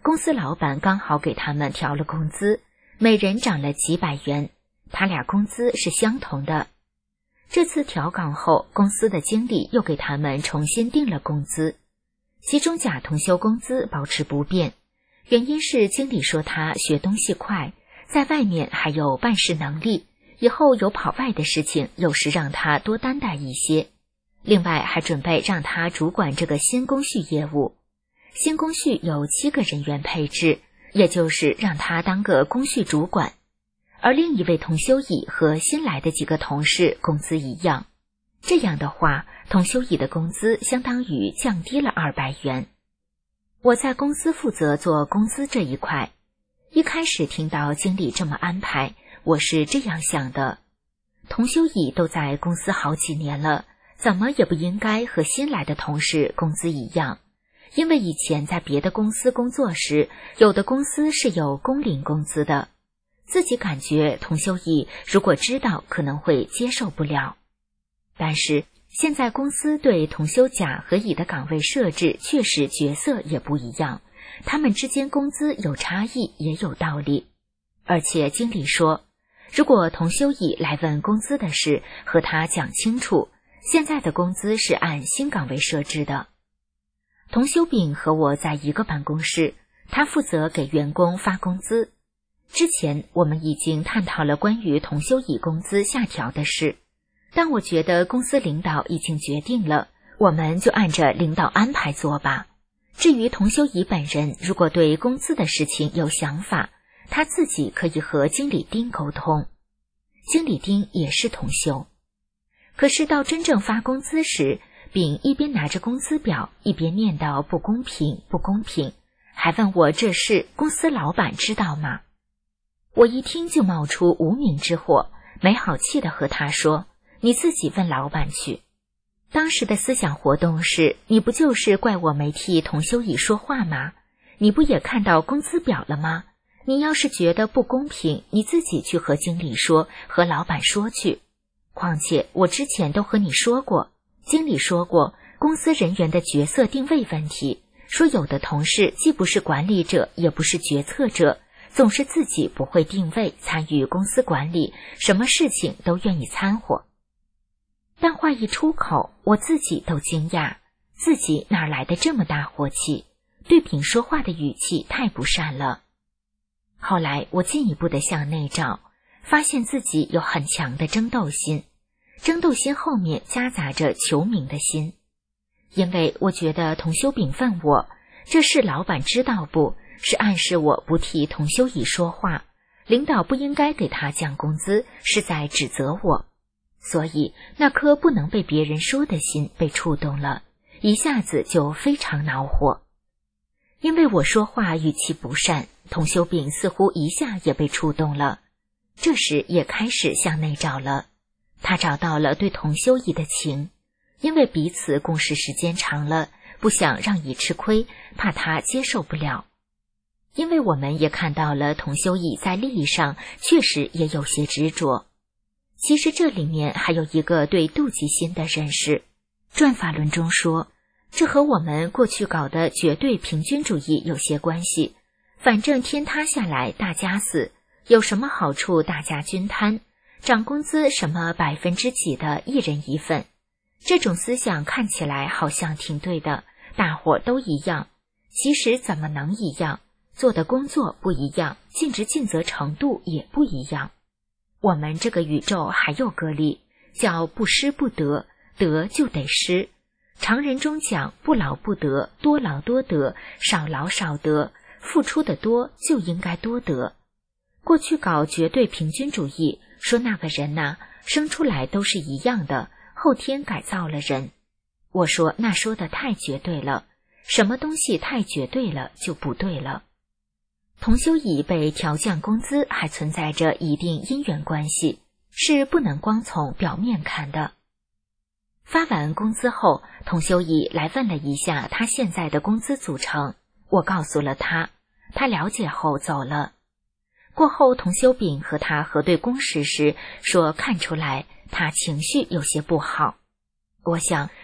公司老板刚好给他们调了工资，每人涨了几百元，他俩工资是相同的。这次调岗后，公司的经理又给他们重新定了工资，其中贾同修工资保持不变，原因是经理说他学东西快，在外面还有办事能力，以后有跑外的事情，有时让他多担待一些。另外还准备让他主管这个新工序业务。新工序有七个人员配置，也就是让他当个工序主管。而另一位同修乙和新来的几个同事工资一样，这样的话，同修乙的工资相当于降低了二百元。我在公司负责做工资这一块，一开始听到经理这么安排，我是这样想的：同修乙都在公司好几年了，怎么也不应该和新来的同事工资一样。因为以前在别的公司工作时，有的公司是有工龄工资的，自己感觉同修乙如果知道可能会接受不了。但是现在公司对同修甲和乙的岗位设置确实角色也不一样，他们之间工资有差异也有道理。而且经理说，如果同修乙来问工资的事，和他讲清楚，现在的工资是按新岗位设置的。同修丙和我在一个办公室，他负责给员工发工资。之前我们已经探讨了关于同修乙工资下调的事，但我觉得公司领导已经决定了，我们就按着领导安排做吧。至于同修乙本人，如果对工资的事情有想法，他自己可以和经理丁沟通。经理丁也是同修。可是到真正发工资时，丙一边拿着工资表，一边念叨不公平不公平，还问我这事公司老板知道吗？我一听就冒出无名之火，没好气地和他说，你自己问老板去。当时的思想活动是，你不就是怪我没替同修乙说话吗？你不也看到工资表了吗？你要是觉得不公平，你自己去和经理说，和老板说去。况且我之前都和你说过，经理说过公司人员的角色定位问题，说有的同事既不是管理者也不是决策者，总是自己不会定位参与公司管理，什么事情都愿意掺和。但话一出口，我自己都惊讶，自己哪来的这么大火气，对丙说话的语气太不善了。后来我进一步的向内找，发现自己有很强的争斗心，争斗心后面夹杂着求名的心。因为我觉得同修丙问我，这事老板知道不？是暗示我不替同修乙说话，领导不应该给他降工资，是在指责我。所以那颗不能被别人说的心被触动了，一下子就非常恼火。因为我说话语气不善，同修丙似乎一下也被触动了，这时也开始向内找了。他找到了对同修乙的情，因为彼此共事时间长了，不想让乙吃亏，怕他接受不了。因为我们也看到了同修乙在利益上确实也有些执着。其实这里面还有一个对妒忌心的认识。转法轮中说，这和我们过去搞的绝对平均主义有些关系。反正天塌下来大家死，有什么好处大家均摊，涨工资什么百分之几的一人一份。这种思想看起来好像挺对的，大伙都一样。其实怎么能一样？做的工作不一样，尽职尽责程度也不一样。我们这个宇宙还有个例，叫不失不得，得就得失。常人中讲不劳不得，多劳多得，少劳少得，付出的多就应该多得。过去搞绝对平均主义，说那个人呐、啊，生出来都是一样的，后天改造了人。我说那说的太绝对了，什么东西太绝对了就不对了。同修乙被调降工资还存在着一定因缘关系，是不能光从表面看的。发完工资后，同修乙来问了一下他现在的工资组成，我告诉了他，他了解后走了。过后同修丙和他核对工时时说，看出来他情绪有些不好。我想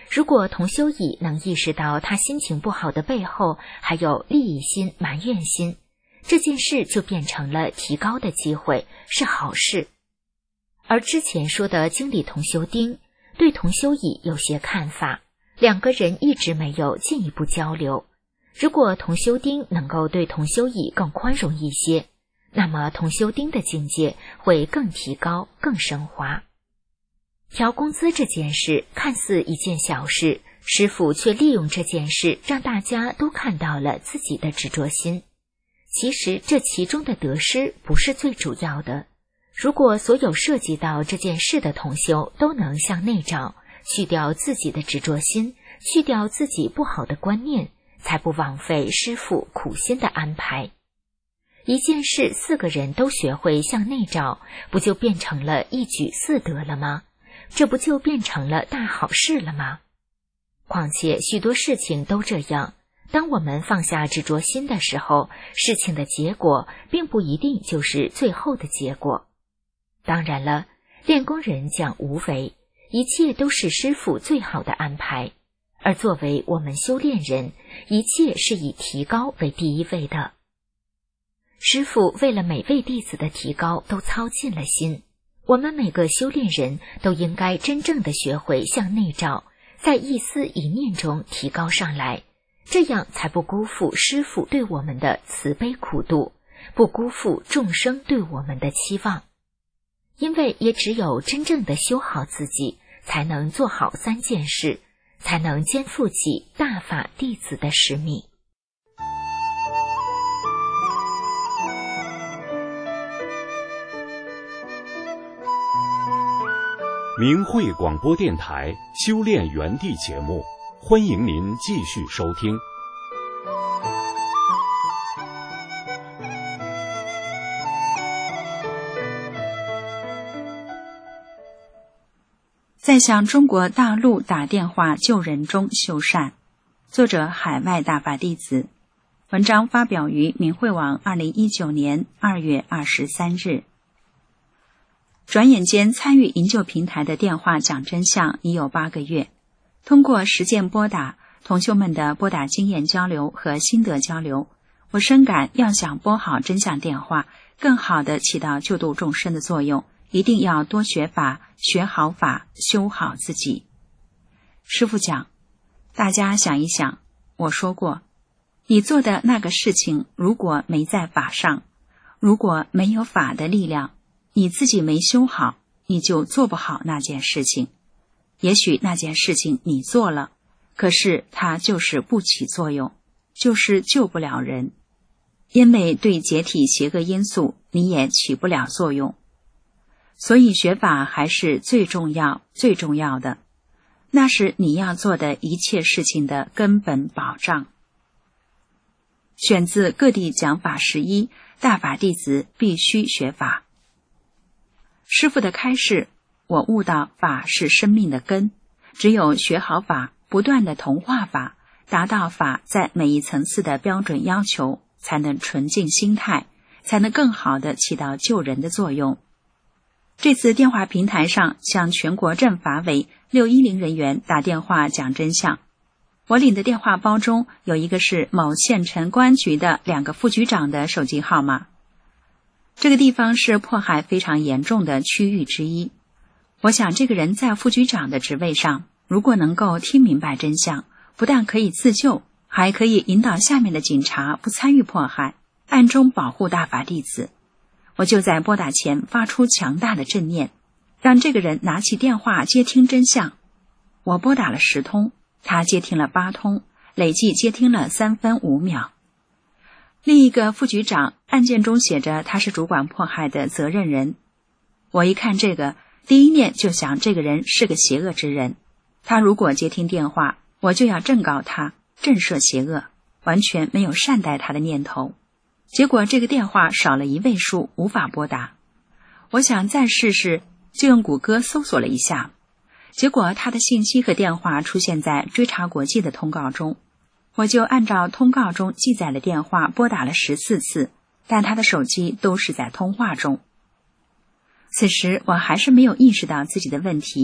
如果同修乙能意识到他心情不好的背后还有利益心、埋怨心，这件事就变成了提高的机会，是好事。而之前说的经理同修丁对同修乙有些看法，两个人一直没有进一步交流。如果同修丁能够对同修乙更宽容一些，那么同修丁的境界会更提高、更升华。调工资这件事看似一件小事，师父却利用这件事让大家都看到了自己的执着心。其实这其中的得失不是最主要的，如果所有涉及到这件事的同修都能向内找，去掉自己的执着心，去掉自己不好的观念，才不枉费师父苦心的安排。一件事四个人都学会向内找，不就变成了一举四得了吗？这不就变成了大好事了吗？况且许多事情都这样，当我们放下执着心的时候，事情的结果并不一定就是最后的结果。当然了，练功人讲无为，一切都是师父最好的安排，而作为我们修炼人，一切是以提高为第一位的。师父为了每位弟子的提高都操尽了心，我们每个修炼人都应该真正的学会向内找，在一思一念中提高上来，这样才不辜负师父对我们的慈悲苦度，不辜负众生对我们的期望。因为也只有真正的修好自己，才能做好三件事，才能肩负起大法弟子的使命。 明慧广播电台修炼园地节目，欢迎您继续收听。 在向中国大陆打电话救人中修善，作者海外大法弟子，文章发表于明慧网二零一九年二月二十三日。转眼间，参与营救平台的电话讲真相已有八个月。通过实践拨打，同修们的拨打经验交流和心得交流，我深感要想拨好真相电话，更好地起到救度众生的作用，一定要多学法，学好法，修好自己。师父讲，大家想一想，我说过，你做的那个事情如果没在法上，如果没有法的力量，你自己没修好，你就做不好那件事情。也许那件事情你做了，可是它就是不起作用，就是救不了人，因为对解体邪恶因素你也起不了作用。所以学法还是最重要最重要的，那是你要做的一切事情的根本保障。选自各地讲法十一，大法弟子必须学法。师父的开示，我悟到法是生命的根，只有学好法，不断的同化法，达到法在每一层次的标准要求，才能纯净心态，才能更好的起到救人的作用。这次电话平台上向全国政法委六一零人员打电话讲真相，我领的电话包中有一个是某县城公安局的两个副局长的手机号码。这个地方是迫害非常严重的区域之一。我想这个人在副局长的职位上，如果能够听明白真相，不但可以自救，还可以引导下面的警察不参与迫害，暗中保护大法弟子。我就在拨打前发出强大的正念，让这个人拿起电话接听真相。我拨打了十通，他接听了八通，累计接听了三分五秒。另一个副局长案件中写着他是主管迫害的责任人。我一看这个，第一念就想这个人是个邪恶之人，他如果接听电话，我就要正告他，震慑邪恶，完全没有善待他的念头。结果这个电话少了一位数，无法拨打。我想再试试，就用谷歌搜索了一下，结果他的信息和电话出现在追查国际的通告中。我就按照通告中记载的电话拨打了十四次，但他的手机都是在通话中。此时我还是没有意识到自己的问题，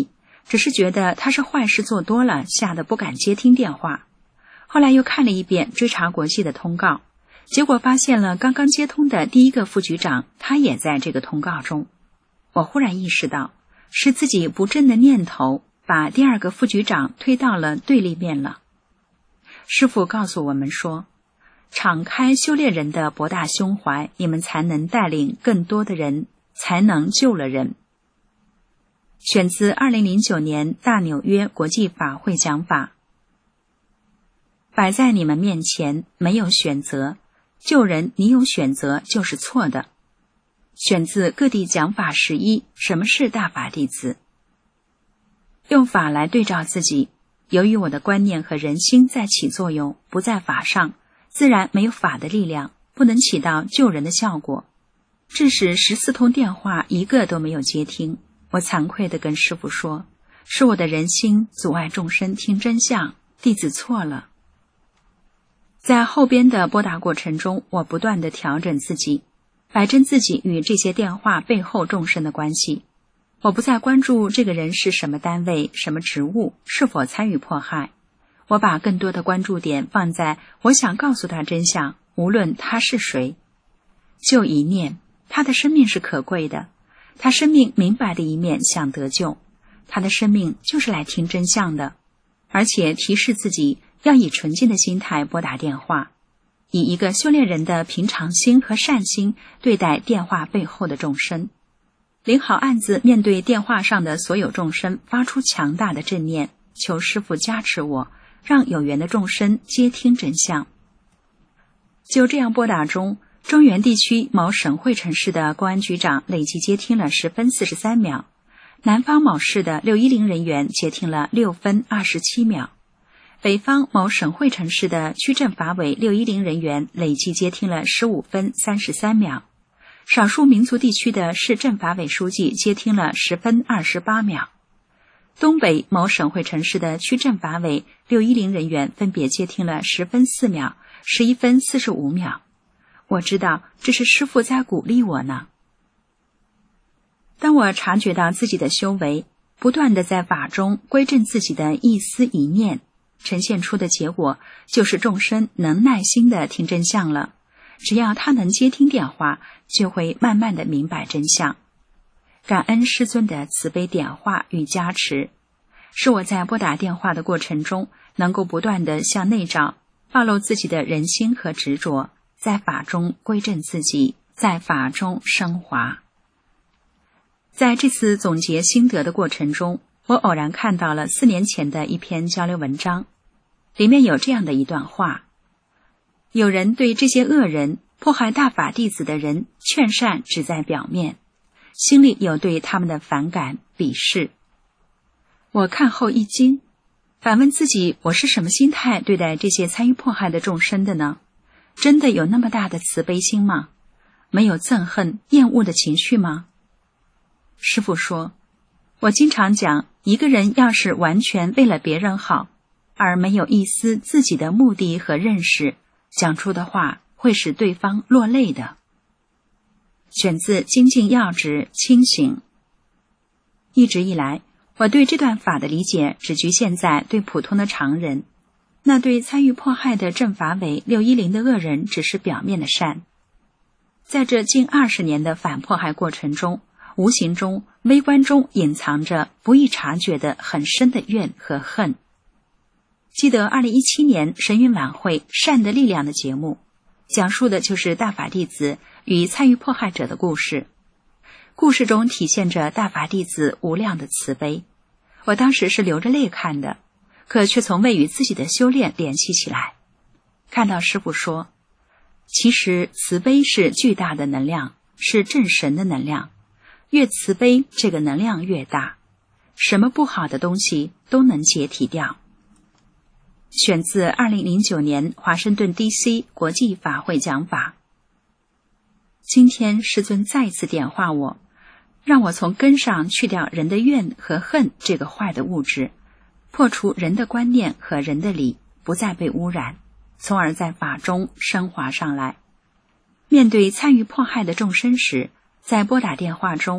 只是觉得他是坏事做多了，吓得不敢接听电话。后来又看了一遍追查国际的通告，结果发现了刚刚接通的第一个副局长，他也在这个通告中。我忽然意识到，是自己不正的念头把第二个副局长推到了对立面了。师父告诉我们说，敞开修炼人的博大胸怀，你们才能带领更多的人，才能救了人。选自二零零九年大纽约国际法会讲法。摆在你们面前，没有选择，救人你有选择就是错的。选自各地讲法十一，什么是大法弟子？用法来对照自己，由于我的观念和人心在起作用，不在法上，自然没有法的力量，不能起到救人的效果。致使十四通电话一个都没有接听。我惭愧地跟师父说，是我的人心阻碍众生听真相，弟子错了。在后边的拨打过程中，我不断地调整自己，摆正自己与这些电话背后众生的关系。我不再关注这个人是什么单位、什么职务，是否参与迫害。我把更多的关注点放在我想告诉他真相，无论他是谁。就一念，他的生命是可贵的，他生命明白的一面想得救，他的生命就是来听真相的，而且提示自己要以纯净的心态拨打电话，以一个修炼人的平常心和善心对待电话背后的众生。领好案子，面对电话上的所有众生，发出强大的正念，求师父加持我，让有缘的众生接听真相。就这样拨打中，中原地区某省会城市的公安局长累计接听了十分四十三秒，南方某市的六一零人员接听了六分二十七秒，北方某省会城市的区政法委六一零人员累计接听了十五分三十三秒，少数民族地区的市政法委书记接听了十分二十八秒，东北某省会城市的区政法委六一零人员分别接听了十分四秒、十一分四十五秒。我知道这是师父在鼓励我呢。当我察觉到自己的修为，不断地在法中归正自己的一思一念，呈现出的结果就是众生能耐心地听真相了。只要他能接听电话，就会慢慢地明白真相。感恩师尊的慈悲点化与加持，是我在拨打电话的过程中，能够不断地向内照，暴露自己的人心和执着，在法中归正自己，在法中升华。在这次总结心得的过程中，我偶然看到了四年前的一篇交流文章，里面有这样的一段话：有人对这些恶人、迫害大法弟子的人劝善只在表面，心里有对他们的反感、鄙视。我看后一惊，反问自己，我是什么心态对待这些参与迫害的众生的呢？真的有那么大的慈悲心吗？没有憎恨、厌恶的情绪吗？师父说，我经常讲，一个人要是完全为了别人好，而没有一丝自己的目的和认识，讲出的话会使对方落泪的。选自《精进要旨》清醒。一直以来，我对这段法的理解只局限在对普通的常人，那对参与迫害的政法委六一零的恶人只是表面的善。在这近二十年的反迫害过程中，无形中、微观中隐藏着不易察觉的很深的怨和恨。记得二零一七年神韵晚会《善的力量》的节目，讲述的就是大法弟子与参与迫害者的故事。故事中体现着大法弟子无量的慈悲，我当时是流着泪看的，可却从未与自己的修炼联系起来。看到师父说，其实慈悲是巨大的能量，是正神的能量，越慈悲这个能量越大，什么不好的东西都能解体掉。选自二零零九年华盛顿 D C 国际法会讲法。今天师尊再次点化我，让我从根上去掉人的怨和恨这个坏的物质，破除人的观念和人的理，不再被污染，从而在法中升华上来。面对参与迫害的众生时，在拨打电话中，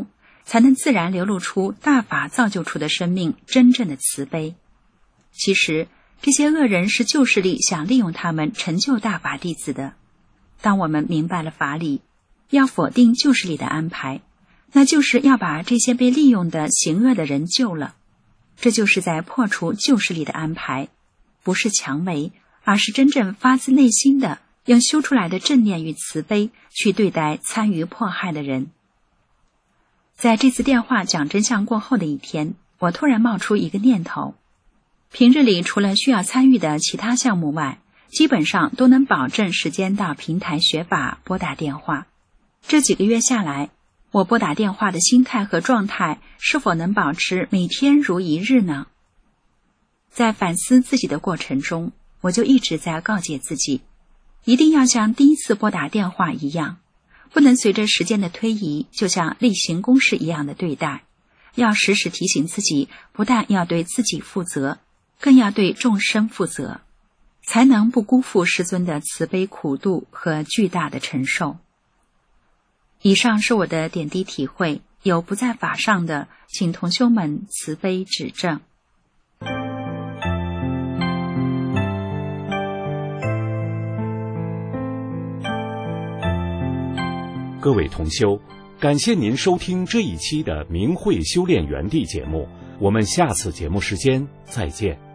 才能自然流露出大法造就出的生命真正的慈悲。其实这些恶人是旧势力想利用他们成就大法弟子的。当我们明白了法理，要否定旧势力的安排，那就是要把这些被利用的行恶的人救了。这就是在破除旧势力的安排，不是强为，而是真正发自内心的用修出来的正念与慈悲去对待参与迫害的人。在这次电话讲真相过后的一天，我突然冒出一个念头，平日里除了需要参与的其他项目外，基本上都能保证时间到平台学法拨打电话。这几个月下来，我拨打电话的心态和状态是否能保持每天如一日呢？在反思自己的过程中，我就一直在告诫自己，一定要像第一次拨打电话一样，不能随着时间的推移就像例行公事一样的对待，要时时提醒自己，不但要对自己负责，更要对众生负责，才能不辜负师尊的慈悲苦度和巨大的承受。以上是我的点滴体会，有不在法上的，请同修们慈悲指正。 各位同修，感谢您收听这一期的明慧修炼园地节目，我们下次节目时间再见。